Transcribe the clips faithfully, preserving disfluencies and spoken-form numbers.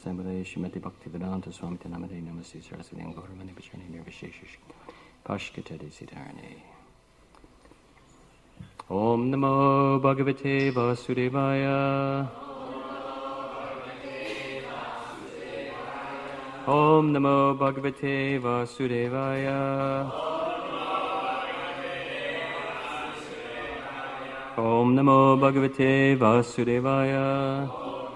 Samudaya Shrimati Bhaktivedanta Swami Namade Namaste Saraswati Gauramani Bacharani Nirvishesha Pashkatari Siddharani. Om Namo Bhagavate Vasudevaya. Om Namo Bhagavate Vasudevaya. Om Namo Bhagavate Vasudevaya.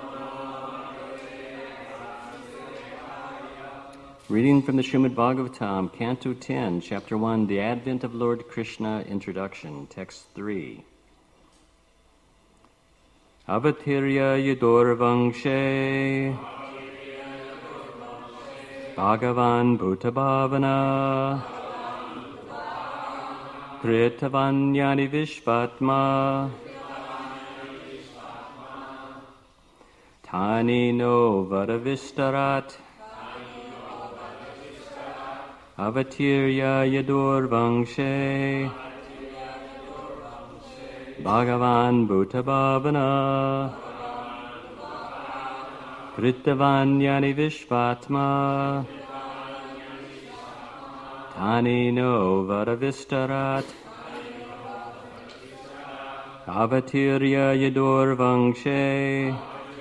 Reading from the Srimad Bhagavatam, Canto ten, Chapter one, The Advent of Lord Krishna, Introduction, Text three. Avatirya Yadorvangshe Bhagavan Bhutabhavana Pritavanyani Vishvatma Tani no Vadavistarat Avatirya Yadorvangshe Bhagavan Bhutabhavana Pritavanyani Vishvatma Tani no Vadavistarat Avatirya Yadorvangshe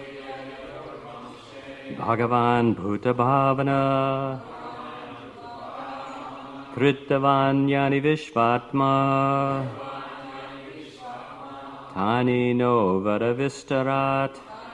Bhagavan Bhutabhavana Pritavanyani Vishvatma Tani no Vadavistarat.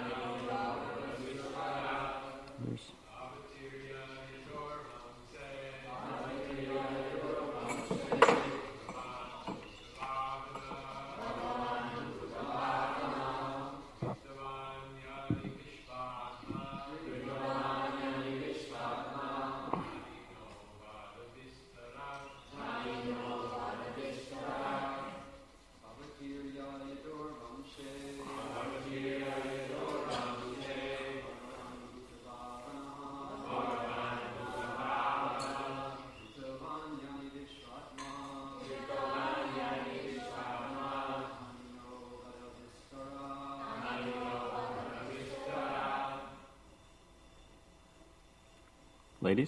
Ladies?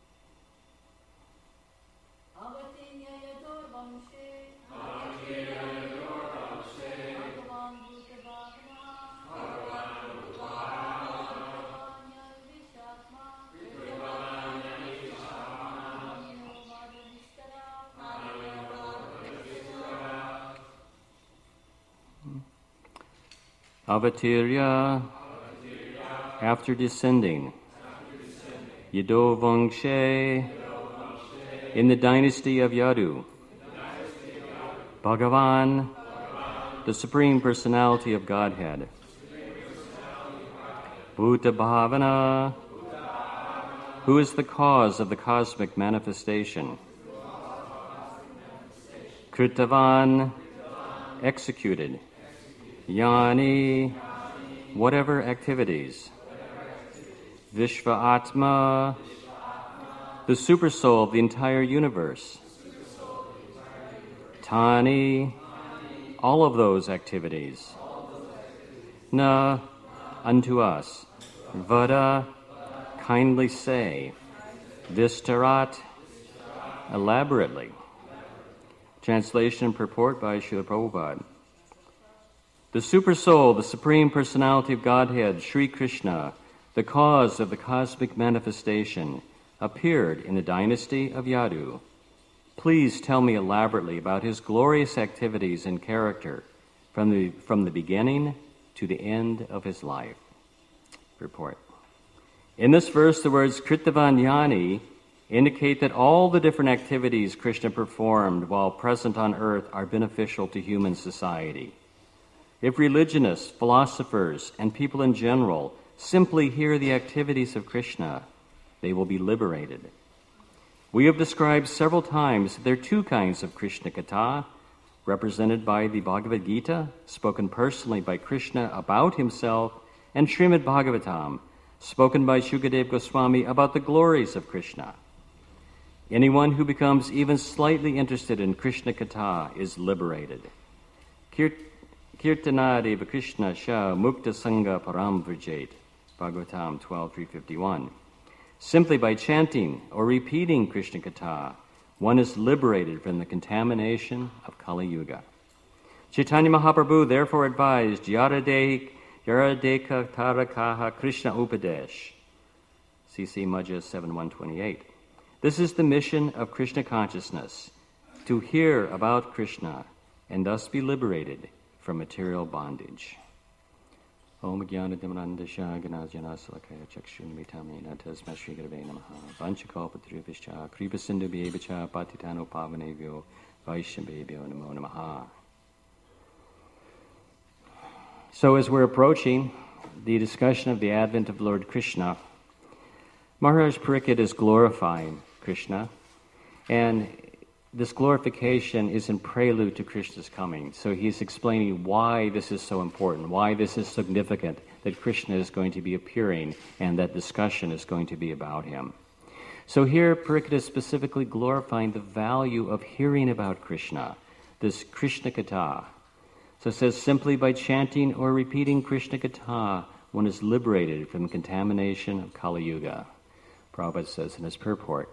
Avatirya, after descending, Yadorvangshe, in the dynasty of Yadu, Bhagavan, the Supreme Personality of Godhead, Bhutabhavana, who is the cause of the cosmic manifestation, Kritavan, executed, Yani, whatever activities, Vishva Atma, the supersoul of the entire universe, Tani, all of those activities, Na, unto us, Vada, kindly say, Vistarat, elaborately. Translation and purport by Srila Prabhupada. The Supersoul, the Supreme Personality of Godhead, Sri Krishna, the cause of the cosmic manifestation, appeared in the dynasty of Yadu. Please tell me elaborately about his glorious activities and character from the, from the beginning to the end of his life. Report. In this verse, the words Kritavanyani indicate that all the different activities Krishna performed while present on earth are beneficial to human society. If religionists, philosophers, and people in general simply hear the activities of Krishna, they will be liberated. We have described several times that there are two kinds of Krishna Katha, represented by the Bhagavad Gita, spoken personally by Krishna about himself, and Srimad Bhagavatam, spoken by Shukadeva Goswami about the glories of Krishna. Anyone who becomes even slightly interested in Krishna Katha is liberated. Kirt- Kirtanadeva Krishna Sha Mukta Sangha Param Vrajet, Bhagavatam twelve three fifty-one. Simply by chanting or repeating Krishna Katha, one is liberated from the contamination of Kali Yuga. Chaitanya Mahaprabhu therefore advised Yaradeka Tarakaha Krishna Upadesh, C C Majha seven one twenty-eight. This is the mission of Krishna consciousness, to hear about Krishna and thus be liberated from material bondage. Om Jnana Dimrandasha Ganajana Salakaya Chakshunvitamina Tasma Shri Gurave Namaha Vanchakalpatrivishcha Kripa Sindhu Bhyevacha Patitano Pavanevyo Vaishnavebhyo Namo Namaha. So as we're approaching the discussion of the advent of Lord Krishna, Maharaj Parikshit is glorifying Krishna, and this glorification is in prelude to Krishna's coming. So he's explaining why this is so important, why this is significant, that Krishna is going to be appearing and that discussion is going to be about him. So here Parikshit is specifically glorifying the value of hearing about Krishna, this Krishna Katha. So it says, simply by chanting or repeating Krishna Katha, one is liberated from the contamination of Kali Yuga. Prabhupada says in his purport.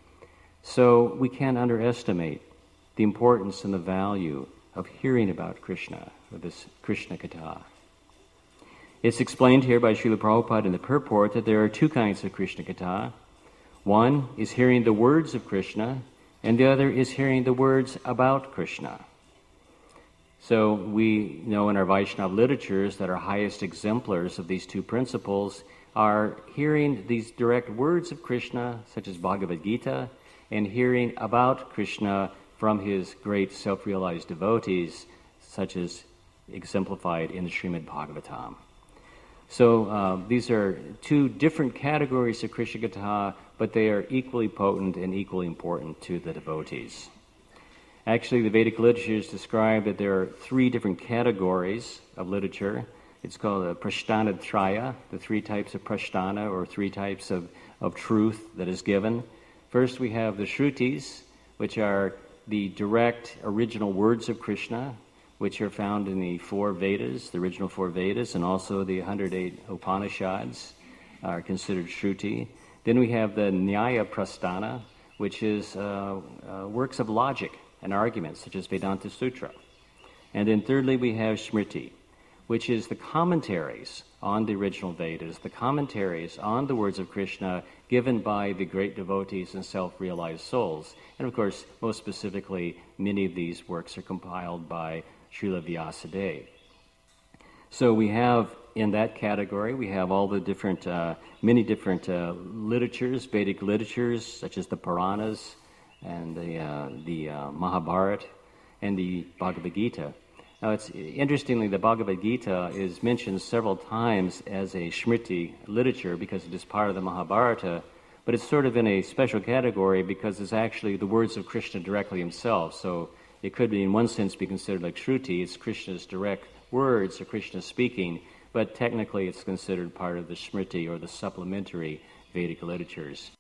So we can't underestimate the importance and the value of hearing about Krishna, or this Krishna Katha. It's explained here by Srila Prabhupada in the purport that there are two kinds of Krishna Katha. One is hearing the words of Krishna, and the other is hearing the words about Krishna. So we know in our Vaishnava literatures that our highest exemplars of these two principles are hearing these direct words of Krishna, such as Bhagavad Gita, and hearing about Krishna from his great self-realized devotees, such as exemplified in the Srimad Bhagavatam. So uh, these are two different categories of Krishna Katha, but they are equally potent and equally important to the devotees. Actually, the Vedic literatures describe that there are three different categories of literature. It's called a Prasthana Traya, the three types of Prasthana, or three types of, of truth that is given. First, we have the Shrutis, which are the direct original words of Krishna, which are found in the four Vedas, the original four Vedas, and also the one hundred eight Upanishads are considered Shruti. Then we have the Nyaya Prasthana, which is uh, uh, works of logic and arguments, such as Vedanta Sutra. And then thirdly, we have Smriti, which is the commentaries on the original Vedas, the commentaries on the words of Krishna given by the great devotees and self-realized souls. And of course, most specifically, many of these works are compiled by Srila Vyasadeva. So we have, in that category, we have all the different, uh, many different uh, literatures, Vedic literatures, such as the Puranas, and the, uh, the uh, Mahabharata, and the Bhagavad Gita. Now, it's interestingly, the Bhagavad Gita is mentioned several times as a Smriti literature because it is part of the Mahabharata, but it's sort of in a special category because it's actually the words of Krishna directly himself. So it could be, in one sense, be considered like Shruti. It's Krishna's direct words, or Krishna speaking, but technically it's considered part of the Smriti, or the supplementary Vedic literatures.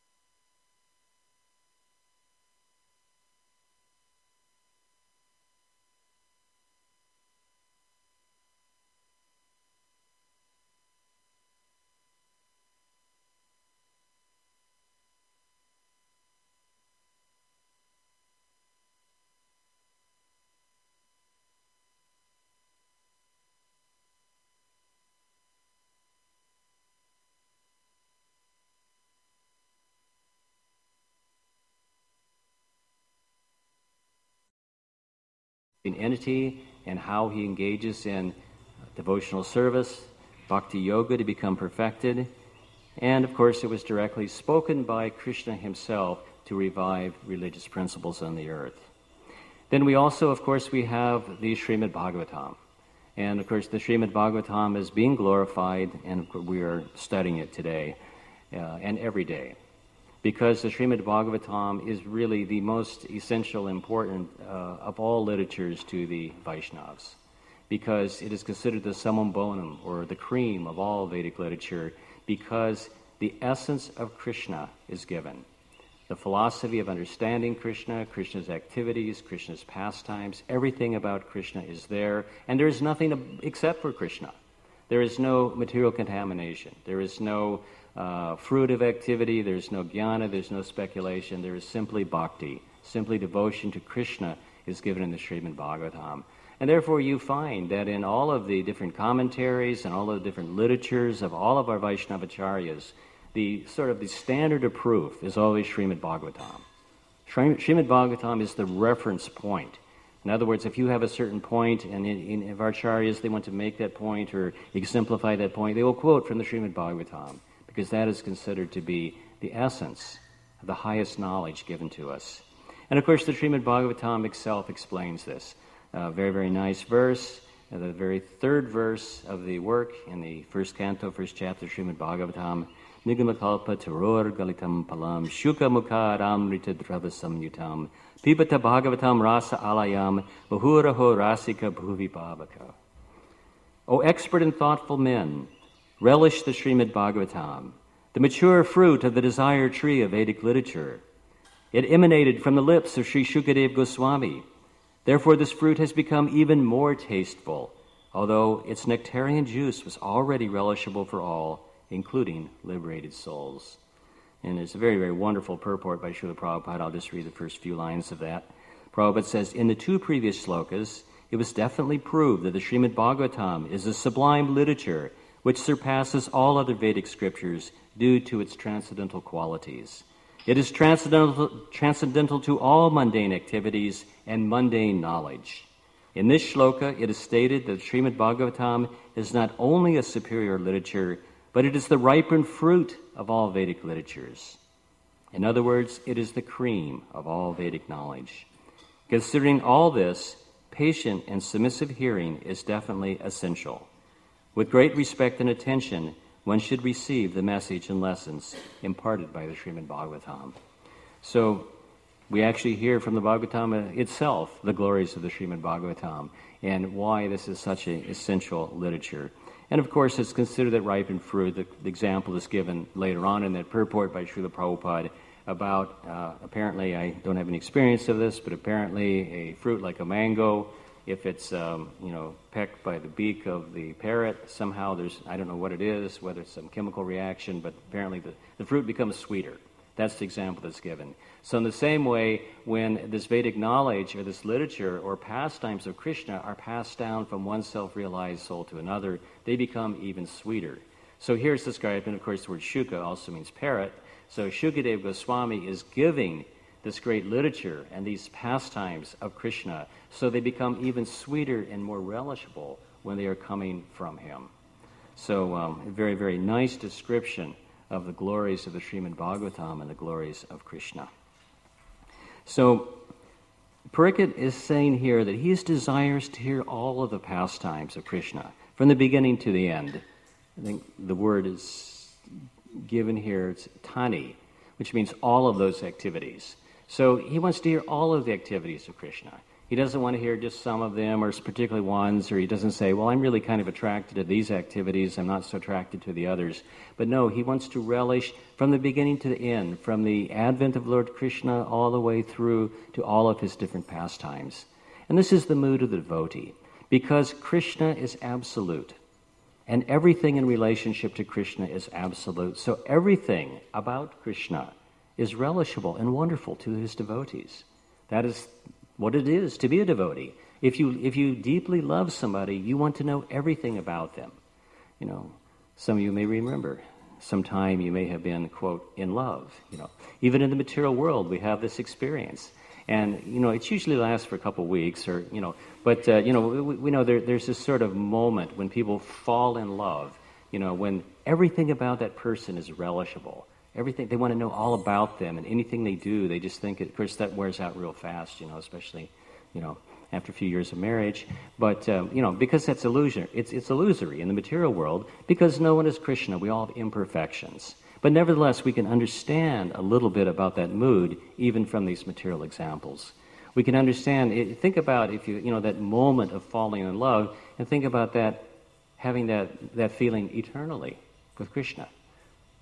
Entity and how he engages in devotional service, bhakti yoga to become perfected, and of course it was directly spoken by Krishna himself to revive religious principles on the earth. Then we also, of course, we have the Srimad Bhagavatam, and of course the Srimad Bhagavatam is being glorified, and we are studying it today uh, and every day. Because the Srimad Bhagavatam is really the most essential, important uh, of all literatures to the Vaishnavas, because it is considered the summum bonum, or the cream of all Vedic literature, because the essence of Krishna is given. The philosophy of understanding Krishna, Krishna's activities, Krishna's pastimes, everything about Krishna is there, and there is nothing except for Krishna. There is no material contamination. There is no uh, fruitive activity. There's no jnana. There's no speculation. There is simply bhakti. Simply devotion to Krishna is given in the Srimad Bhagavatam. And therefore you find that in all of the different commentaries and all of the different literatures of all of our Vaishnavacharyas, the sort of the standard of proof is always Srimad Bhagavatam. Srimad Bhagavatam is the reference point. In other words, if you have a certain point, and in, in, in Acharyas they want to make that point or exemplify that point, they will quote from the Srimad Bhagavatam, because that is considered to be the essence of the highest knowledge given to us. And of course, the Srimad Bhagavatam itself explains this. A very, very nice verse, uh, the very third verse of the work in the first canto, first chapter of Srimad Bhagavatam, Nigamakalpa Taror Galitam Palam Shuka Mukha Ramrita Drava Samyutam Pibata Bhagavatam Rasa Alayam Bahuraho Rasika Bhuvi Bhavaka. O expert and thoughtful men, relish the Srimad Bhagavatam, the mature fruit of the desired tree of Vedic literature. It emanated from the lips of Sri Shukadev Goswami. Therefore this fruit has become even more tasteful, although its nectarian juice was already relishable for all, including liberated souls. And it's a very, very wonderful purport by Srila Prabhupada. I'll just read the first few lines of that. Prabhupada says, in the two previous slokas, it was definitely proved that the Srimad Bhagavatam is a sublime literature which surpasses all other Vedic scriptures due to its transcendental qualities. It is transcendental, transcendental to all mundane activities and mundane knowledge. In this shloka, it is stated that Srimad Bhagavatam is not only a superior literature, but it is the ripened fruit of all Vedic literatures. In other words, it is the cream of all Vedic knowledge. Considering all this, patient and submissive hearing is definitely essential. With great respect and attention, one should receive the message and lessons imparted by the Srimad Bhagavatam. So, we actually hear from the Bhagavatam itself the glories of the Srimad Bhagavatam and why this is such an essential literature. And of course, it's considered that ripened fruit. The, the example is given later on in that purport by Srila Prabhupada about, uh, apparently, I don't have any experience of this, but apparently a fruit like a mango, if it's, um, you know, pecked by the beak of the parrot, somehow there's, I don't know what it is, whether it's some chemical reaction, but apparently the, the fruit becomes sweeter. That's the example that's given. So in the same way, when this Vedic knowledge or this literature or pastimes of Krishna are passed down from one self-realized soul to another, they become even sweeter. So here's described, and of course the word Shuka also means parrot. So Shukadev Goswami is giving this great literature and these pastimes of Krishna so they become even sweeter and more relishable when they are coming from him. So um, a very, very nice description of the glories of the Srimad Bhagavatam and the glories of Krishna. So Parikshit is saying here that he desires to hear all of the pastimes of Krishna, from the beginning to the end. I think the word is given here, it's tani, which means all of those activities. So he wants to hear all of the activities of Krishna. He doesn't want to hear just some of them or particularly ones, or he doesn't say, well, I'm really kind of attracted to these activities, I'm not so attracted to the others. But no, he wants to relish from the beginning to the end, from the advent of Lord Krishna all the way through to all of his different pastimes. And this is the mood of the devotee, because Krishna is absolute, and everything in relationship to Krishna is absolute. So everything about Krishna is relishable and wonderful to his devotees. That is what it is to be a devotee. If you if you deeply love somebody, you want to know everything about them. You know, some of you may remember, sometime you may have been, quote, in love. You know, even in the material world, we have this experience. And, you know, it usually lasts for a couple of weeks or, you know, but, uh, you know, we, we know there, there's this sort of moment when people fall in love, you know, when everything about that person is relishable. Everything, they want to know all about them, and anything they do, they just think, of course, that wears out real fast, you know, especially, you know, after a few years of marriage. But, um, you know, because that's illusion, it's, it's illusory in the material world, because no one is Krishna. We all have imperfections. But nevertheless, we can understand a little bit about that mood, even from these material examples. We can understand, think about, if you, you know, that moment of falling in love, and think about that, having that, that feeling eternally with Krishna.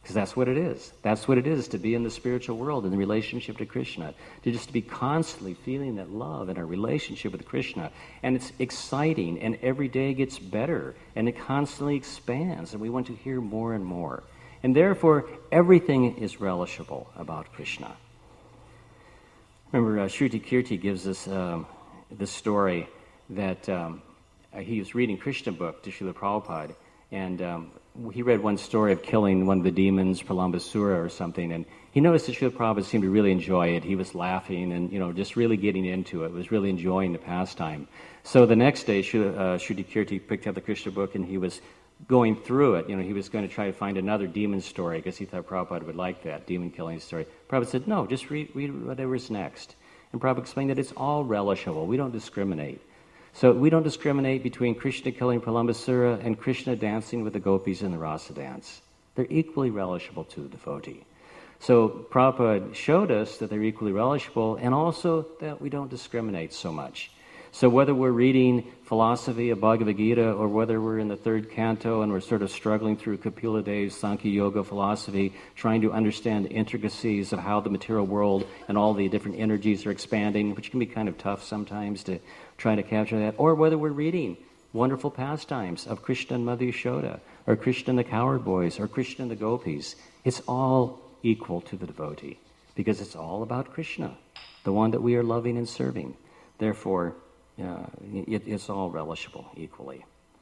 Because that's what it is. That's what it is to be in the spiritual world, in the relationship to Krishna. To just be constantly feeling that love in our relationship with Krishna. And it's exciting, and every day gets better, and it constantly expands, and we want to hear more and more. And therefore, everything is relishable about Krishna. Remember, uh, Shruti Kirti gives us um, this story that um, uh, he was reading Krishna book to Srila Prabhupada, and um, he read one story of killing one of the demons, Pralambasura or something, and he noticed that Srila Prabhupada seemed to really enjoy it. He was laughing and, you know, just really getting into it, was really enjoying the pastime. So the next day, Srila, uh, Shruti Kirti picked up the Krishna book, and he was going through it. You know, he was going to try to find another demon story because he thought Prabhupada would like that, demon killing story. Prabhupada said, no, just read, read whatever's next. And Prabhupada explained that it's all relishable. We don't discriminate. So we don't discriminate between Krishna killing Pralambasura and Krishna dancing with the gopis in the rasa dance. They're equally relishable to the devotee. So Prabhupada showed us that they're equally relishable, and also that we don't discriminate so much. So whether we're reading philosophy of Bhagavad Gita, or whether we're in the third canto and we're sort of struggling through Kapila Dev's Sankhya Yoga philosophy, trying to understand the intricacies of how the material world and all the different energies are expanding, which can be kind of tough sometimes to try to capture that, or whether we're reading wonderful pastimes of Krishna and Mother Yashoda, or Krishna and the Cowherd Boys, or Krishna and the Gopis, it's all equal to the devotee, because it's all about Krishna, the one that we are loving and serving. Therefore, Uh, it, it's all relishable equally.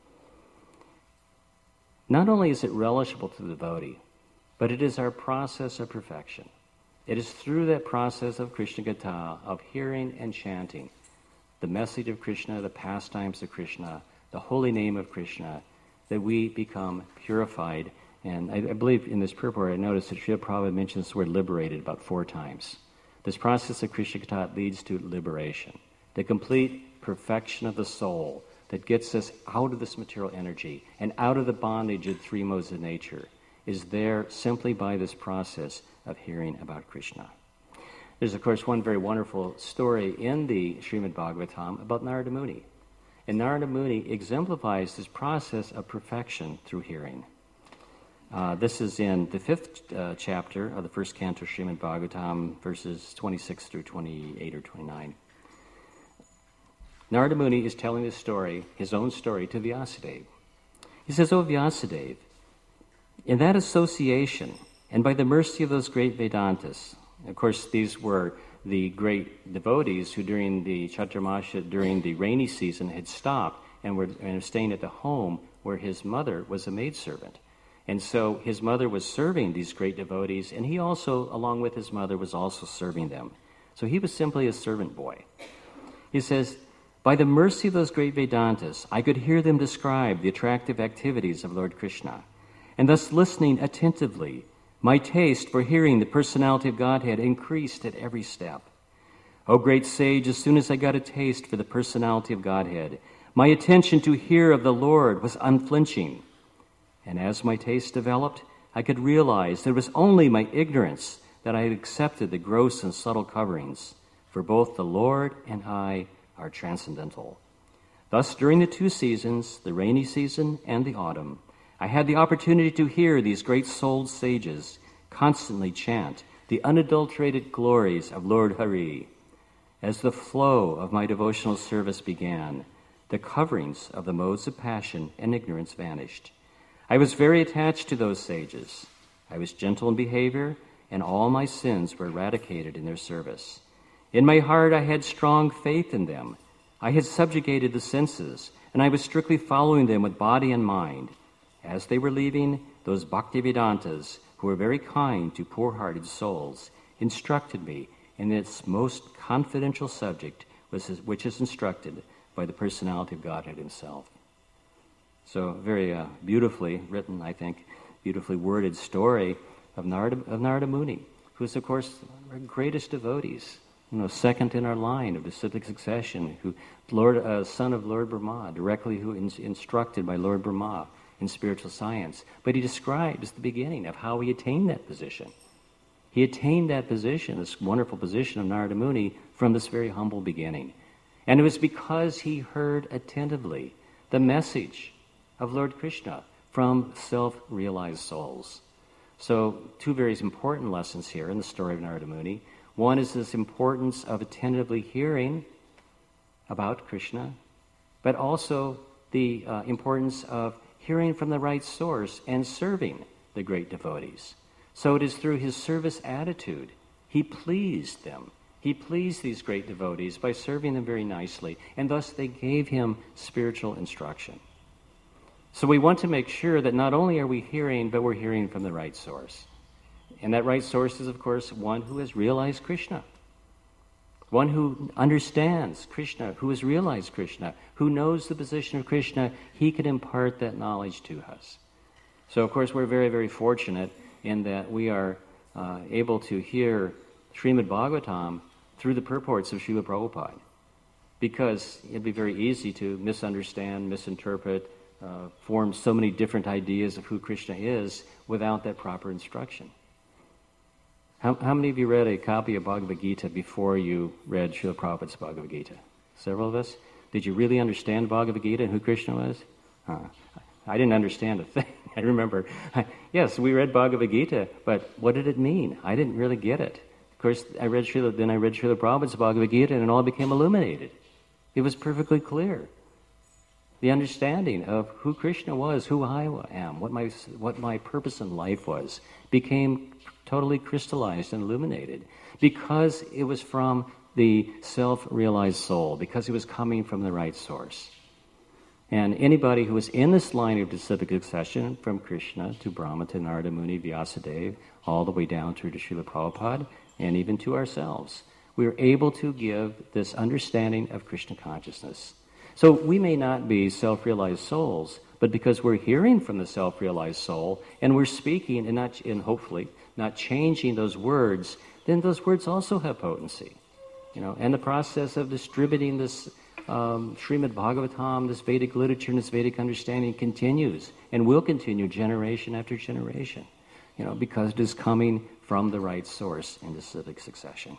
Not only is it relishable to the devotee, but it is our process of perfection. It is through that process of Krishna Gatha, of hearing and chanting the message of Krishna, the pastimes of Krishna, the holy name of Krishna, that we become purified. And I, I believe in this purport I noticed that Srila Prabhupada mentions the word liberated about four times. This process of Krishna Gatha leads to liberation, the complete perfection of the soul that gets us out of this material energy and out of the bondage of three modes of nature is there simply by this process of hearing about Krishna. There's, of course, one very wonderful story in the Srimad Bhagavatam about Narada Muni. And Narada Muni exemplifies this process of perfection through hearing. Uh, this is in the fifth uh, chapter of the first canto Srimad Bhagavatam, verses twenty-six through twenty-eight or twenty-nine. Narada Muni is telling his story, his own story, to Vyasadeva. He says, O Vyasadeva, in that association, and by the mercy of those great Vedantas, of course these were the great devotees who during the Chaturmasha, during the rainy season, had stopped and were, and were staying at the home where his mother was a maidservant. And so his mother was serving these great devotees, and he also, along with his mother, was also serving them. So he was simply a servant boy. He says, by the mercy of those great Vedantas, I could hear them describe the attractive activities of Lord Krishna. And thus listening attentively, my taste for hearing the personality of Godhead increased at every step. O great sage, as soon as I got a taste for the personality of Godhead, my attention to hear of the Lord was unflinching. And as my taste developed, I could realize that it was only my ignorance that I had accepted the gross and subtle coverings, for both the Lord and I are transcendental. Thus, during the two seasons, the rainy season and the autumn, I had the opportunity to hear these great-souled sages constantly chant the unadulterated glories of Lord Hari. As the flow of my devotional service began, the coverings of the modes of passion and ignorance vanished. I was very attached to those sages. I was gentle in behavior, and all my sins were eradicated in their service. In my heart, I had strong faith in them. I had subjugated the senses, and I was strictly following them with body and mind. As they were leaving, those Bhaktivedantas, who were very kind to poor-hearted souls, instructed me in its most confidential subject, which is instructed by the personality of Godhead himself. So very uh, beautifully written, I think, beautifully worded story of Narada, of Narada Muni, who is, of course, our greatest devotees. You know, second in our line of disciplic succession, who Lord, uh, son of Lord Brahma, directly who in, instructed by Lord Brahma in spiritual science. But he describes the beginning of how he attained that position. He attained that position, this wonderful position of Narada Muni, from this very humble beginning. And it was because he heard attentively the message of Lord Krishna from self-realized souls. So two very important lessons here in the story of Narada Muni. One is this importance of attentively hearing about Krishna, but also the uh, importance of hearing from the right source and serving the great devotees. So it is through his service attitude. He pleased them. He pleased these great devotees by serving them very nicely, and thus they gave him spiritual instruction. So we want to make sure that not only are we hearing, but we're hearing from the right source. And that right source is, of course, one who has realized Krishna. One who understands Krishna, who has realized Krishna, who knows the position of Krishna. He can impart that knowledge to us. So, of course, we're very, very fortunate in that we are uh, able to hear Srimad Bhagavatam through the purports of Srila Prabhupada, because it'd be very easy to misunderstand, misinterpret, uh, form so many different ideas of who Krishna is without that proper instruction. How, how many of you read a copy of Bhagavad Gita before you read Srila Prabhupada's Bhagavad Gita? Several of us? Did you really understand Bhagavad Gita and who Krishna was? Huh. I didn't understand a thing. I remember, yes, we read Bhagavad Gita, but what did it mean? I didn't really get it. Of course, I read Srila, then I read Srila Prabhupada's Bhagavad Gita, and it all became illuminated. It was perfectly clear. The understanding of who Krishna was, who I am, what my what my purpose in life was, became totally crystallized and illuminated, because it was from the self-realized soul, because it was coming from the right source. And anybody who is in this line of disciplic succession, from Krishna to Brahma to Narada Muni, Vyasadeva, all the way down through to Srila Prabhupada, and even to ourselves, we are able to give this understanding of Krishna consciousness. So we may not be self-realized souls, but because we're hearing from the self-realized soul, and we're speaking and not, and hopefully not changing those words, then those words also have potency. You know, and the process of distributing this um, Srimad Bhagavatam, this Vedic literature and this Vedic understanding continues and will continue generation after generation, you know, because it is coming from the right source in disciplic succession.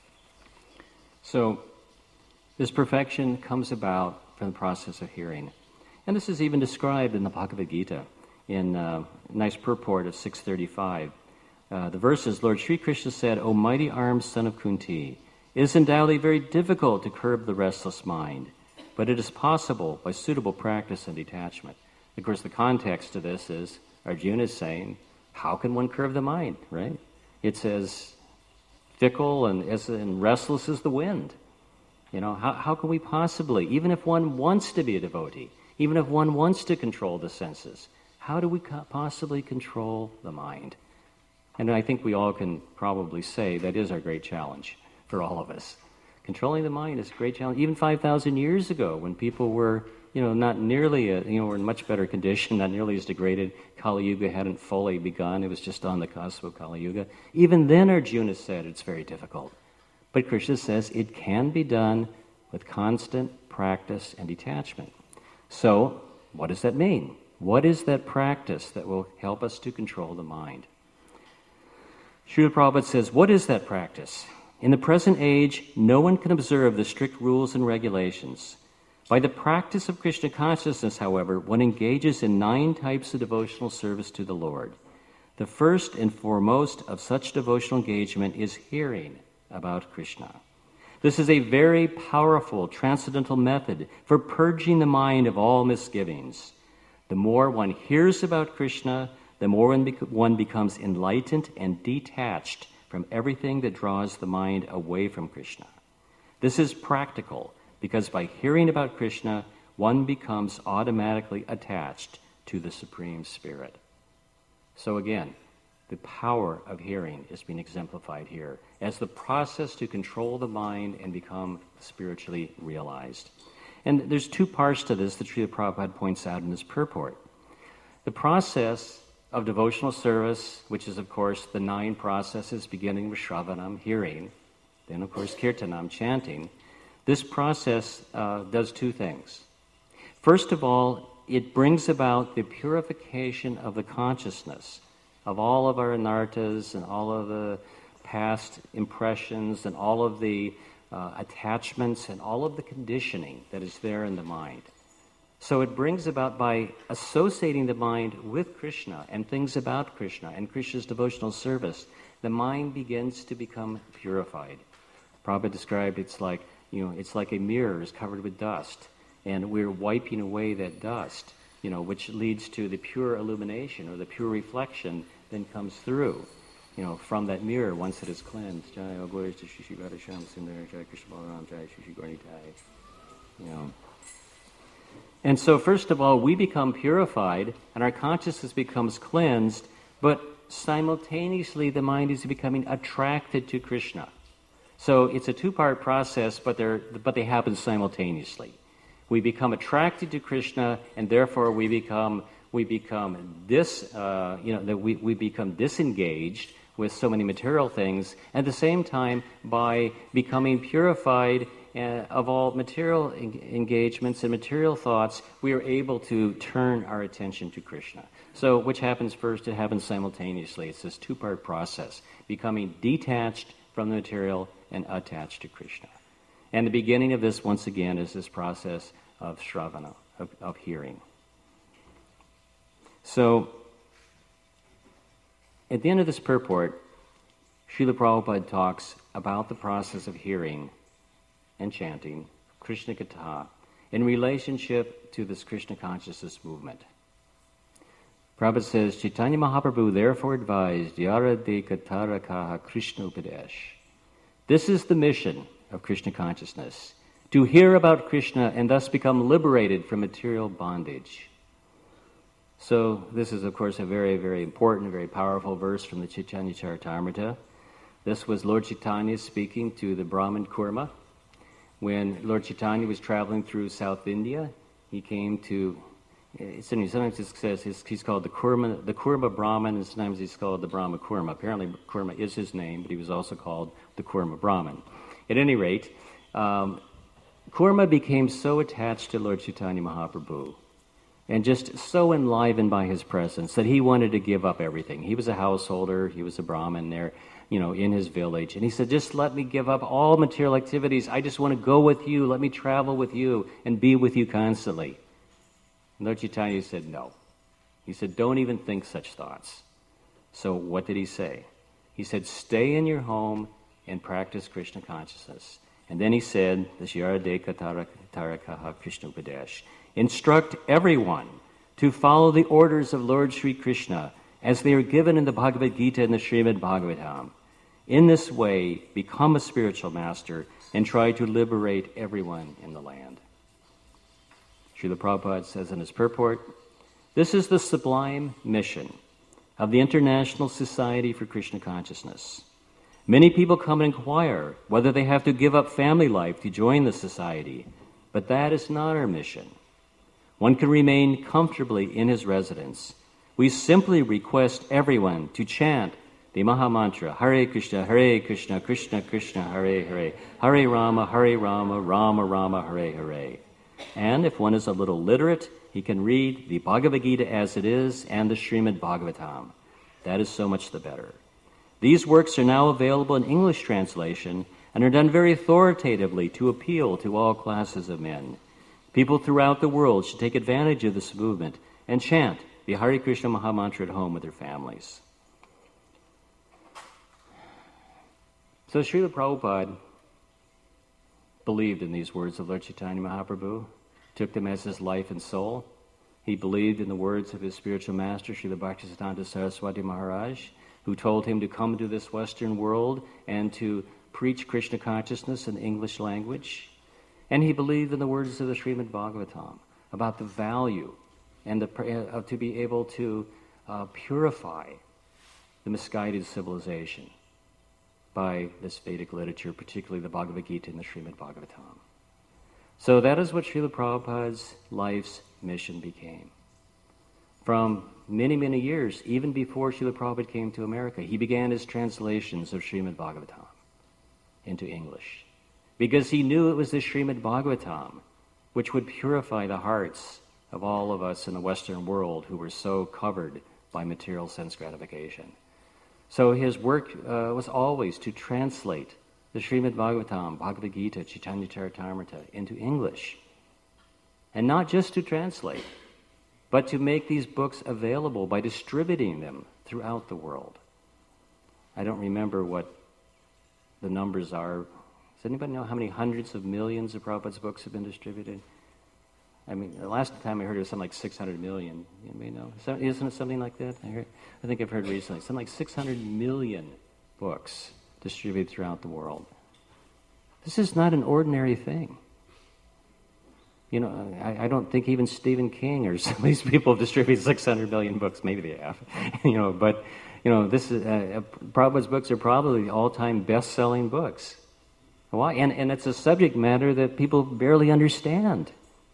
So this perfection comes about from the process of hearing. And this is even described in the Bhagavad Gita in a nice purport of six thirty-five. Uh, the verses, Lord Sri Krishna said, O mighty armed son of Kunti, it is undoubtedly very difficult to curb the restless mind, but it is possible by suitable practice and detachment. Of course, the context to this is Arjuna is saying, how can one curb the mind, right? It's as fickle and as and restless as the wind. You know, how, how can we possibly, even if one wants to be a devotee, even if one wants to control the senses, how do we co- possibly control the mind? And I think we all can probably say that is our great challenge for all of us. Controlling the mind is a great challenge. Even five thousand years ago, when people were, you know, not nearly, a, you know, were in much better condition, not nearly as degraded, Kali Yuga hadn't fully begun. It was just on the cusp of Kali Yuga. Even then, Arjuna said it's very difficult. But Krishna says it can be done with constant practice and detachment. So, what does that mean? What is that practice that will help us to control the mind? Srila Prabhupada says, what is that practice? In the present age, no one can observe the strict rules and regulations. By the practice of Krishna consciousness, however, one engages in nine types of devotional service to the Lord. The first and foremost of such devotional engagement is hearing about Krishna. This is a very powerful transcendental method for purging the mind of all misgivings. The more one hears about Krishna, the more one, bec- one becomes enlightened and detached from everything that draws the mind away from Krishna. This is practical because by hearing about Krishna, one becomes automatically attached to the Supreme Spirit. So again, the power of hearing is being exemplified here as the process to control the mind and become spiritually realized. And there's two parts to this that Srila Prabhupada points out in his purport. The process of devotional service, which is, of course, the nine processes beginning with Shravanam, hearing, then, of course, Kirtanam, chanting. This process uh, does two things. First of all, it brings about the purification of the consciousness of all of our anartas and all of the past impressions and all of the uh, attachments and all of the conditioning that is there in the mind. So it brings about, by associating the mind with Krishna and things about Krishna and Krishna's devotional service, the mind begins to become purified. Prabhupada described it's like, you know, it's like a mirror is covered with dust, and we're wiping away that dust, you know, which leads to the pure illumination or the pure reflection then comes through, you know, from that mirror once it is cleansed. Jai O Glory to Shri Shri Radha Shyam Sundar, Jai Krishna Balaram, Jai Shri Shri Gauri Nitai. You know. And so, first of all, we become purified, and our consciousness becomes cleansed, but simultaneously the mind is becoming attracted to Krishna. So it's a two-part process, but they're but they happen simultaneously. We become attracted to Krishna, and therefore we become we become this uh, you know that we, we become disengaged with so many material things. At the same time, by becoming purified uh, of all material en- engagements and material thoughts, we are able to turn our attention to Krishna. So, which happens first? It happens simultaneously. It's this two-part process: becoming detached from the material and attached to Krishna. And the beginning of this, once again, is this process of shravana, of, of hearing. So, at the end of this purport, Srila Prabhupada talks about the process of hearing and chanting Krishna Katha in relationship to this Krishna consciousness movement. Prabhupada says, Chaitanya Mahaprabhu therefore advised Yara de Katarakaha Krishna Upadesh. This is the mission of Krishna consciousness, to hear about Krishna and thus become liberated from material bondage. So this is, of course, a very, very important, very powerful verse from the Chaitanya Charitamrita. This was Lord Chaitanya speaking to the Brahmin Kurma. When Lord Chaitanya was traveling through South India, he came to, it's, sometimes it says he's, he's called the Kurma, the Kurma Brahmin, and sometimes he's called the Brahma Kurma. Apparently Kurma is his name, but he was also called the Kurma Brahmin. At any rate, um, Kurma became so attached to Lord Chaitanya Mahaprabhu and just so enlivened by his presence that he wanted to give up everything. He was a householder, he was a Brahmin there, you know, in his village. And he said, just let me give up all material activities. I just want to go with you. Let me travel with you and be with you constantly. And Lord Chaitanya said, no. He said, don't even think such thoughts. So what did he say? He said, stay in your home and practice Krishna consciousness. And then he said, the Yaradeka Tarakaha Krishna Upadesh, instruct everyone to follow the orders of Lord Sri Krishna as they are given in the Bhagavad Gita and the Srimad Bhagavatam. In this way, become a spiritual master and try to liberate everyone in the land. Srila Prabhupada says in his purport, this is the sublime mission of the International Society for Krishna Consciousness. Many people come and inquire whether they have to give up family life to join the society, but that is not our mission. One can remain comfortably in his residence. We simply request everyone to chant the Maha Mantra, Hare Krishna, Hare Krishna, Krishna Krishna, Hare Hare, Hare Rama, Hare Rama, Rama Rama, Hare Hare. And if one is a little literate, he can read the Bhagavad Gita as it is and the Srimad Bhagavatam. That is so much the better. These works are now available in English translation and are done very authoritatively to appeal to all classes of men. People throughout the world should take advantage of this movement and chant the Hare Krishna Maha Mantra at home with their families. So Srila Prabhupada believed in these words of Lord Chaitanya Mahaprabhu, took them as his life and soul. He believed in the words of his spiritual master, Srila Bhaktisiddhanta Saraswati Maharaj, who told him to come to this Western world and to preach Krishna consciousness in the English language. And he believed in the words of the Srimad Bhagavatam about the value and the, uh, to be able to uh, purify the misguided civilization by this Vedic literature, particularly the Bhagavad Gita and the Srimad Bhagavatam. So that is what Srila Prabhupada's life's mission became. From many, many years, even before Srila Prabhupada came to America, he began his translations of Srimad Bhagavatam into English, because he knew it was the Srimad Bhagavatam which would purify the hearts of all of us in the Western world who were so covered by material sense gratification. So his work uh, was always to translate the Srimad Bhagavatam, Bhagavad Gita, Chaitanya Charitamrita into English. And not just to translate, but to make these books available by distributing them throughout the world. I don't remember what the numbers are. Does anybody know how many hundreds of millions of Prabhupada's books have been distributed? I mean, the last time I heard it was something like six hundred million. Anybody know? Isn't it something like that? I, heard, I think I've heard recently. Something like six hundred million books distributed throughout the world. This is not an ordinary thing. You know, I, I don't think even Stephen King or some of these people have distributed six hundred million books. Maybe they have. you know, but, you know, this is, uh, Prabhupada's books are probably the all-time best-selling books. Why? And, and it's a subject matter that people barely understand.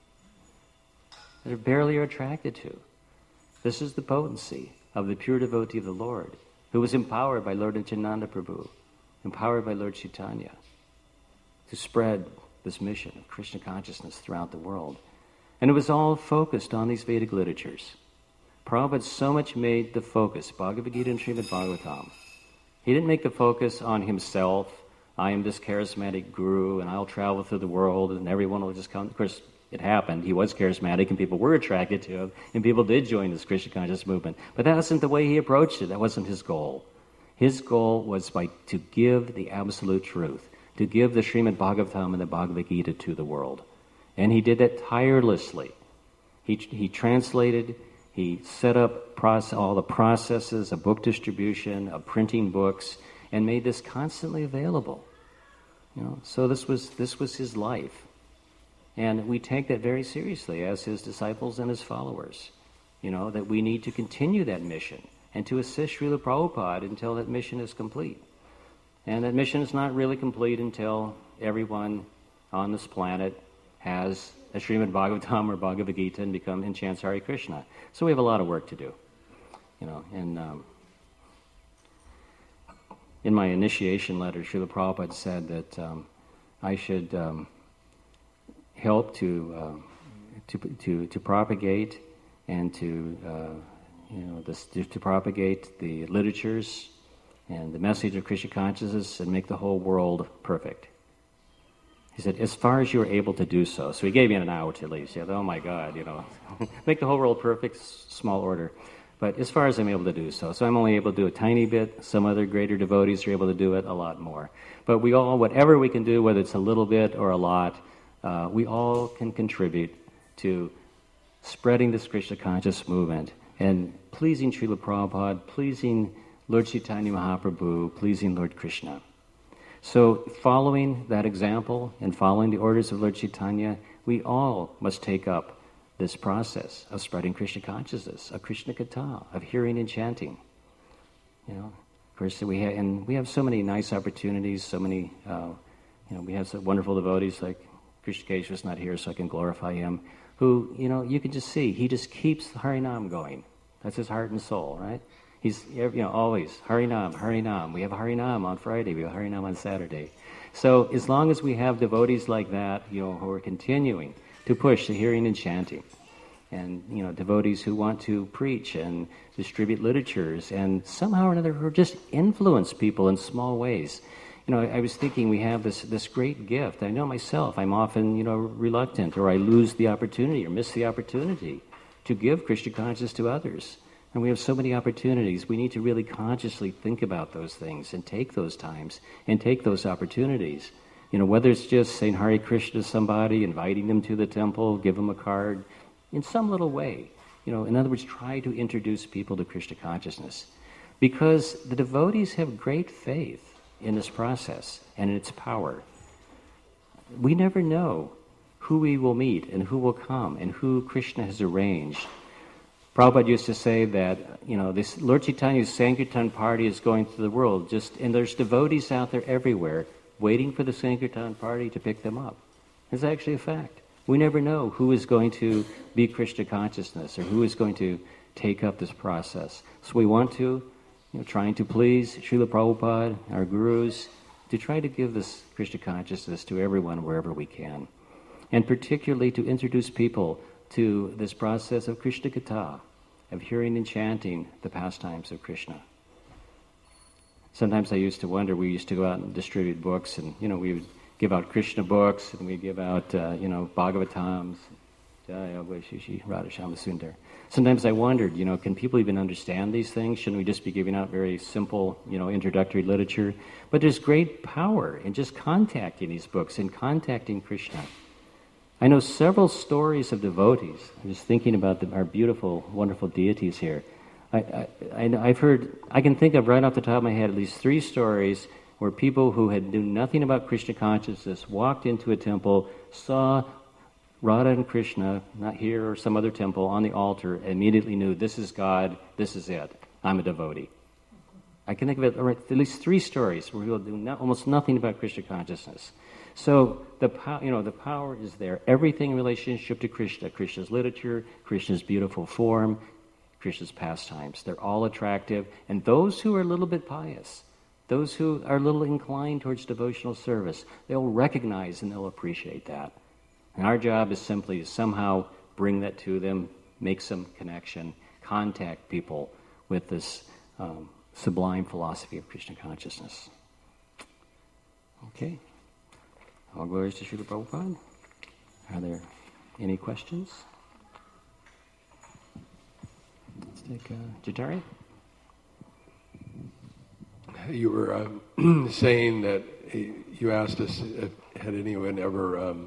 They're barely attracted to. This is the potency of the pure devotee of the Lord, who was empowered by Lord Nityananda Prabhu, empowered by Lord Chaitanya, to spread this mission of Krishna consciousness throughout the world. And it was all focused on these Vedic literatures. Prabhupada so much made the focus, Bhagavad Gita and Srimad Bhagavatam. He didn't make the focus on himself. I am this charismatic guru, and I'll travel through the world, and everyone will just come. Of course, it happened. He was charismatic, and people were attracted to him, and people did join this Krishna conscious movement. But that wasn't the way he approached it. That wasn't his goal. His goal was by to give the absolute truth, to give the Srimad Bhagavatam and the Bhagavad Gita to the world. And he did that tirelessly. He, he translated, he set up process, all the processes of book distribution, of printing books, and made this constantly available. You know, so this was this was his life. And we take that very seriously as his disciples and his followers. You know, that we need to continue that mission and to assist Srila Prabhupada until that mission is complete. And that mission is not really complete until everyone on this planet has a Srimad Bhagavatam or Bhagavad Gita and become and chants Hare Krishna. So we have a lot of work to do. You know, and um, in my initiation letter, Srila Prabhupada said that um, I should um, help to, uh, to to to propagate and to uh, you know this, to, to propagate the literatures and the message of Krishna consciousness and make the whole world perfect. He said, as far as you are able to do so. So he gave me an out at least. Yeah, oh my God, you know, make the whole world perfect, small order. But as far as I'm able to do so. So I'm only able to do a tiny bit. Some other greater devotees are able to do it a lot more. But we all, whatever we can do, whether it's a little bit or a lot, uh, we all can contribute to spreading this Krishna conscious movement and pleasing Srila Prabhupada, pleasing Lord Chaitanya Mahaprabhu, pleasing Lord Krishna. So following that example and following the orders of Lord Chaitanya, we all must take up this process of spreading Krishna consciousness, of Krishna Katha, of hearing and chanting. You know, of course, we have, and we have so many nice opportunities, so many, uh, you know, we have some wonderful devotees like Krishna Keshav not here, so I can glorify him, who, you know, you can just see, he just keeps the Harinam going. That's his heart and soul, right? He's, you know, always, Harinam, Harinam. We have Harinam on Friday, we have Harinam on Saturday. So as long as we have devotees like that, you know, who are continuing to push the hearing and chanting, and, you know, devotees who want to preach and distribute literatures, and somehow or another who just influence people in small ways. You know, I, I was thinking we have this, this great gift. I know myself, I'm often, you know, reluctant, or I lose the opportunity or miss the opportunity to give Krishna consciousness to others. And we have so many opportunities. We need to really consciously think about those things and take those times and take those opportunities. You know, whether it's just saying Hare Krishna to somebody, inviting them to the temple, give them a card, in some little way. You know, in other words, try to introduce people to Krishna consciousness. Because the devotees have great faith in this process and in its power. We never know who we will meet and who will come and who Krishna has arranged. Prabhupada used to say that, you know, this Lord Chaitanya's Sankirtan party is going through the world, just, and there's devotees out there everywhere waiting for the Sankirtan party to pick them up. It's actually a fact. We never know who is going to be Krishna consciousness or who is going to take up this process. So we want to, you know, trying to please Srila Prabhupada, our gurus, to try to give this Krishna consciousness to everyone wherever we can. And particularly to introduce people to this process of Krishna Katha, of hearing and chanting the pastimes of Krishna. Sometimes I used to wonder, we used to go out and distribute books, and, you know, we would give out Krishna books, and we'd give out, uh, you know, Bhagavatams, Jaya Vaishishi Radhashama Sundar. Sometimes I wondered, you know, can people even understand these things? Shouldn't we just be giving out very simple, you know, introductory literature? But there's great power in just contacting these books and contacting Krishna. I know several stories of devotees. I'm just thinking about the, our beautiful, wonderful deities here. I, I, I, I've heard, I can think of right off the top of my head at least three stories where people who had knew nothing about Krishna consciousness walked into a temple, saw Radha and Krishna, not here or some other temple, on the altar, immediately knew, this is God, this is it, I'm a devotee. I can think of it, at least three stories where people do not, almost nothing about Krishna consciousness. So the power, you know, the power is there. Everything in relationship to Krishna, Krishna's literature, Krishna's beautiful form, Krishna's pastimes, they're all attractive. And those who are a little bit pious, those who are a little inclined towards devotional service, they'll recognize and they'll appreciate that. And our job is simply to somehow bring that to them, make some connection, contact people with this um, sublime philosophy of Krishna consciousness. Okay. All glories to Srila Prabhupada. Are there any questions? Let's take uh, Jatari. You were um, saying that you asked us if had anyone ever um,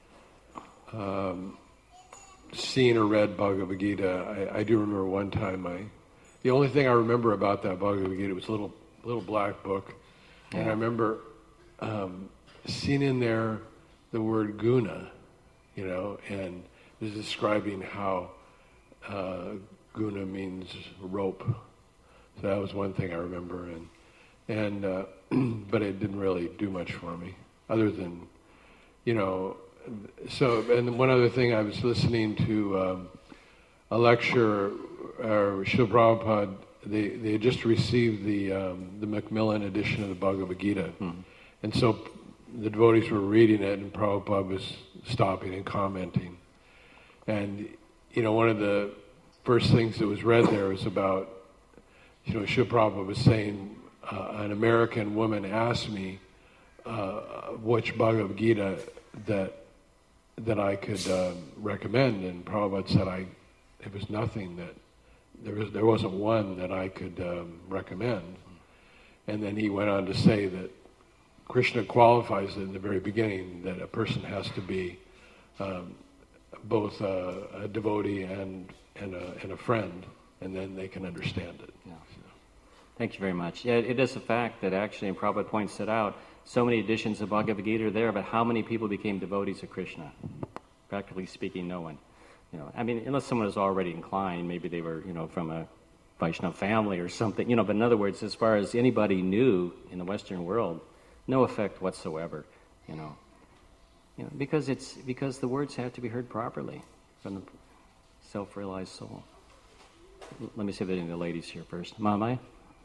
um, seen or read Bhagavad Gita. I, I do remember one time. I the only thing I remember about that Bhagavad Gita was a little little black book, yeah. And I remember um, seeing in there the word guna, you know, and it was describing how uh, guna means rope. So that was one thing I remember, and and uh, but it didn't really do much for me, other than, you know. So, and one other thing, I was listening to um, a lecture, uh, Srila Prabhupada. They they had just received the um, the Macmillan edition of the Bhagavad Gita, mm-hmm. And so the devotees were reading it, and Prabhupada was stopping and commenting. And you know, one of the first things that was read there was about, you know, Srila Prabhupada was saying, uh, an American woman asked me uh, which Bhagavad Gita that that I could uh, recommend, and Prabhupada said I, it was nothing that, there was there wasn't one that I could um, recommend. And then he went on to say that Krishna qualifies it in the very beginning that a person has to be um, both a, a devotee and and a, and a friend, and then they can understand it. Yeah. So. Thank you very much. Yeah, it is a fact that actually, and Prabhupada points it out, so many editions of Bhagavad Gita are there, but how many people became devotees of Krishna? Practically speaking, no one. You know, I mean, unless someone is already inclined, maybe they were, you know, from a Vaishnava family or something. You know, but in other words, as far as anybody knew in the Western world, no effect whatsoever. You know, you know, because it's because the words have to be heard properly from the self-realized soul. Let me see if there's any of the ladies here first. Mamai?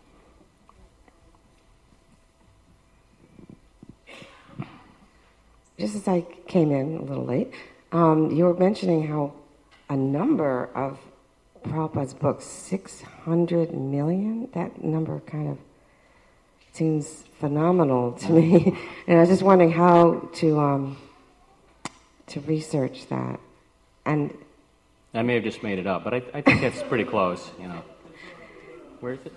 Just as I came in a little late, um, you were mentioning how a number of Prabhupada's books, six hundred million, that number kind of seems phenomenal to me. And I was just wondering how to um, to research that. And I may have just made it up, but I, I think that's pretty close, you know. Where is it?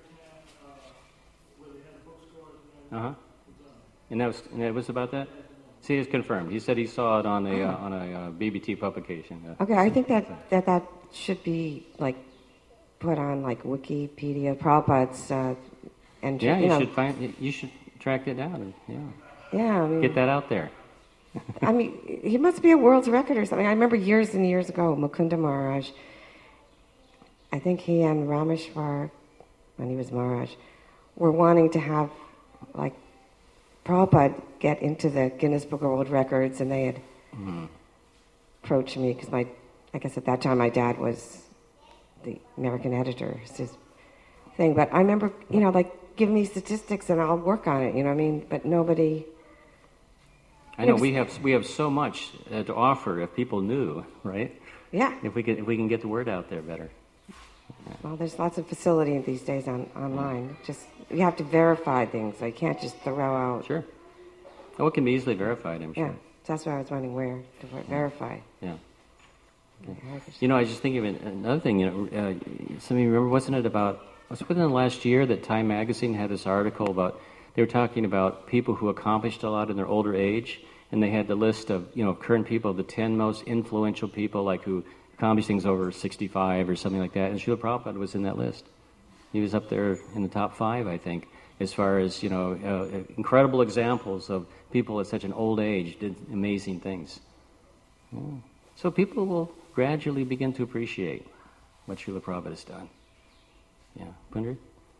Uh-huh. And that was, and it was about that? See, it's confirmed. He said he saw it on a uh, on a uh, B B T publication. Uh, okay, I think that, that that should be like put on like Wikipedia, Prabhupada's uh, and yeah, you, you know, should find you should track it down. And, yeah, yeah, I mean, get that out there. I mean, he must be a world's record or something. I remember years and years ago, Mukunda Maharaj. I think he and Rameshwar, when he was Maharaj, were wanting to have like Prabhupada get into the Guinness Book of World Records, and they had mm. approached me because my, I guess at that time my dad was the American editor, it's his thing. But I remember, you know, like, give me statistics and I'll work on it. You know what I mean? But nobody. I know we have we have so much uh, to offer if people knew, right? Yeah. If we can if we can get the word out there better. Yeah. Well, there's lots of facility these days on online. Just you have to verify things. So you can't just throw out. Sure. Oh, it can be easily verified, I'm sure. Yeah. That's why I was wondering where to verify. Yeah. You know, I was just thinking of another thing. You know, uh, some of you remember, wasn't it about, was it within the last year that Time Magazine had this article about, they were talking about people who accomplished a lot in their older age, and they had the list of, you know, current people, the ten most influential people, like who accomplished things over sixty-five or something like that, and Srila Prabhupada was in that list. He was up there in the top five, I think, as far as, you know, uh, incredible examples of people at such an old age did amazing things. Yeah. So people will gradually begin to appreciate what Srila Prabhupada has done. Yeah. Pundri?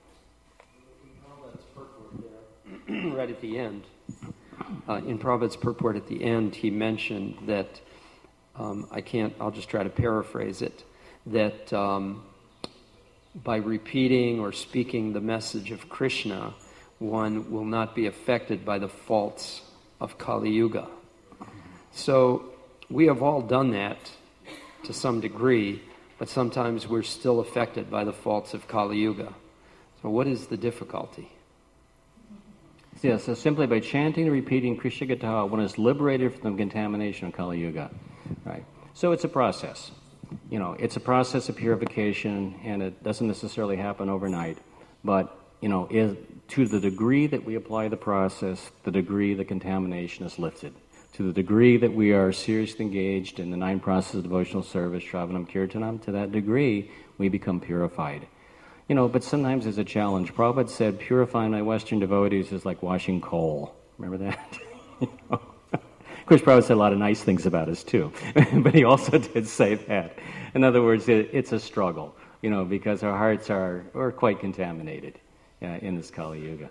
Right at the end, uh, in Prabhupada's purport at the end, he mentioned that, um, I can't, I'll just try to paraphrase it, that um, by repeating or speaking the message of Krishna, one will not be affected by the faults of Kali Yuga. So we have all done that to some degree, but sometimes we're still affected by the faults of Kali Yuga. So what is the difficulty? Yeah, so simply by chanting and repeating Krishna Gatha, one is liberated from the contamination of Kali Yuga. Right. So it's a process. You know, it's a process of purification, and it doesn't necessarily happen overnight. But, you know, is, to the degree that we apply the process, the degree the contamination is lifted. To the degree that we are seriously engaged in the nine processes of devotional service, Shravanam Kirtanam, to that degree, we become purified. You know, but sometimes there's a challenge. Prabhupada said, purifying my Western devotees is like washing coal. Remember that? You know? Of course, Prabhupada said a lot of nice things about us, too. But he also did say that. In other words, it, it's a struggle, you know, because our hearts are, are quite contaminated uh, in this Kali Yuga.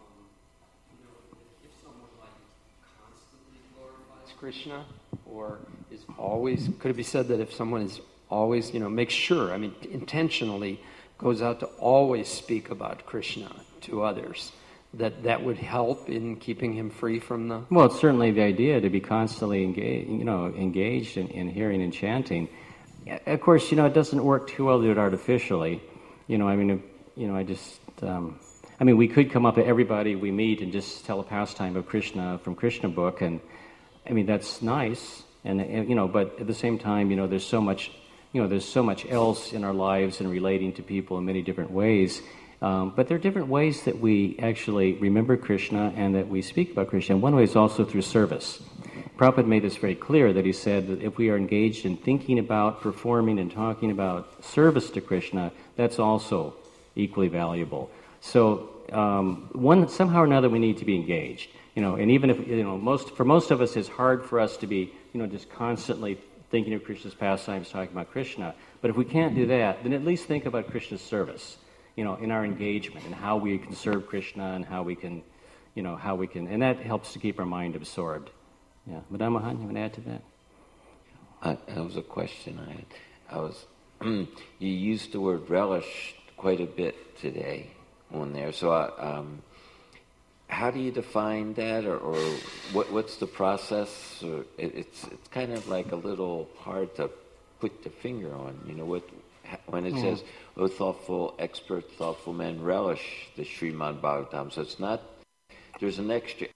Krishna, or is always, could it be said that if someone is always, you know, makes sure, I mean, intentionally goes out to always speak about Krishna to others, that that would help in keeping him free from the... Well, it's certainly the idea to be constantly engaged, you know, engaged in, in hearing and chanting. Of course, you know, it doesn't work too well to do it artificially. You know, I mean, you know, I just... Um, I mean, we could come up to everybody we meet and just tell a pastime of Krishna from Krishna book, and I mean, that's nice, and, and, you know, but at the same time, you know, there's so much, you know, there's so much else in our lives and relating to people in many different ways. Um, but there are different ways that we actually remember Krishna and that we speak about Krishna. And one way is also through service. Prabhupada made this very clear, that he said that if we are engaged in thinking about, performing, and talking about service to Krishna, that's also equally valuable. So um, one somehow or another we need to be engaged. You know, and even if, you know, most for most of us, it's hard for us to be, you know, just constantly thinking of Krishna's pastimes, talking about Krishna. But if we can't do that, then at least think about Krishna's service, you know, in our engagement and how we can serve Krishna and how we can, you know, how we can, and that helps to keep our mind absorbed. Yeah, Madam Mahan, you want to add to that? I, that was a question I had. I was, you used the word relish quite a bit today on there, so I, um, how do you define that, or, or what, what's the process? Or it, it's it's kind of like a little hard to put the finger on. You know, what when it mm. says, "Oh, thoughtful, expert, thoughtful men relish the Srimad Bhagavatam." So it's not. There's an extra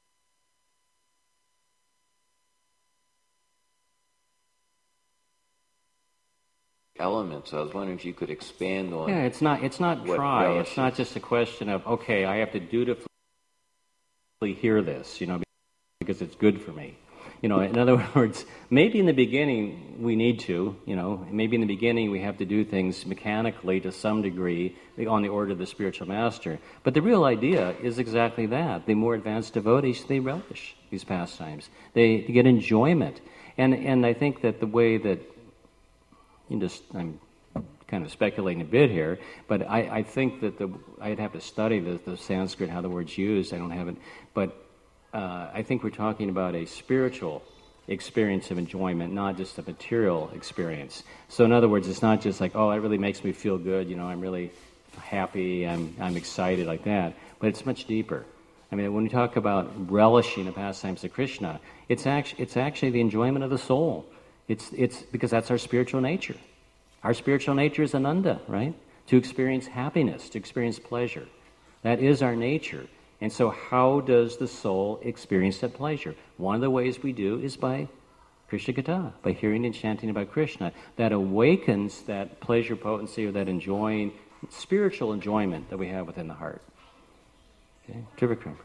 element. So I was wondering if you could expand on. Yeah, it's not. It's not try. Relish It's not just a question of, okay, I have to dutifully hear this, you know, because it's good for me. You know, in other words, maybe in the beginning we need to, you know, maybe in the beginning we have to do things mechanically to some degree on the order of the spiritual master. But the real idea is exactly that. The more advanced devotees, they relish these pastimes. They, they get enjoyment. And and I think that the way that, you know, just, I'm kind of speculating a bit here, but I, I think that the I'd have to study the, the Sanskrit, how the word's used. I don't have it, but uh, I think we're talking about a spiritual experience of enjoyment, not just a material experience. So in other words, it's not just like, oh, it really makes me feel good, you know, I'm really happy, I'm I'm excited like that, but it's much deeper. I mean, when we talk about relishing the pastimes of Krishna, it's actually it's actually the enjoyment of the soul. It's it's because that's our spiritual nature. Our spiritual nature is Ananda, right? To experience happiness, to experience pleasure. That is our nature. And so how does the soul experience that pleasure? One of the ways we do is by Krishna Katha, by hearing and chanting about Krishna. That awakens that pleasure potency or that enjoying, spiritual enjoyment that we have within the heart. Okay? Trivikram.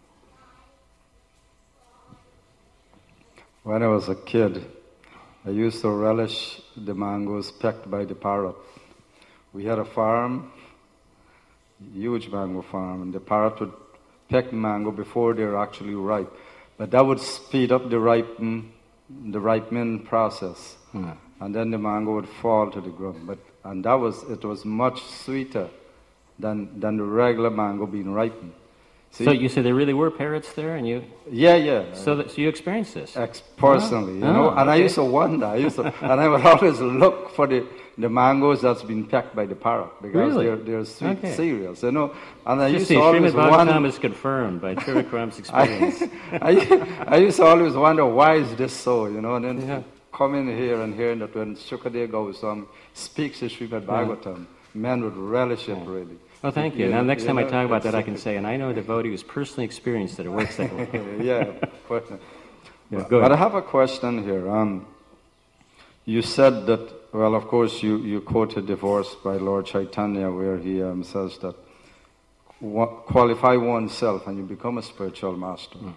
When I was a kid, I used to relish the mangoes pecked by the parrot. We had a farm, huge mango farm, and the parrot would peck the mango before they're actually ripe. But that would speed up the ripen, the ripening process, hmm. and then the mango would fall to the ground. But and that was it was much sweeter than than the regular mango being ripened. See? So you said there really were parrots there, and you? Yeah, yeah. So that, so you experienced this? Ex- personally, oh. you know, oh, and okay. I used to wonder. I used to, and I would always look for the, the mangoes that's been pecked by the parrot because really? they're they're sweet okay. cereals, you know. And I you used see, to always Srimad wonder. Bhagavatam is confirmed by Trivikram's experience. I, I, I used to always wonder why is this so, you know, and then yeah. coming here and hearing that when Shukadeva Goswami speaks the Srimad Bhagavatam, yeah. men would relish it yeah. really. Oh, thank you. Yeah, now, next you time know, I talk about that, I it's- can say, and I know a devotee who's personally experienced that it works that way. yeah, but, Yeah, but, go but ahead. I have a question here. Um, you said that, well, of course, you, you quoted the verse by Lord Chaitanya where he um, says that wa- qualify oneself and you become a spiritual master. Mm.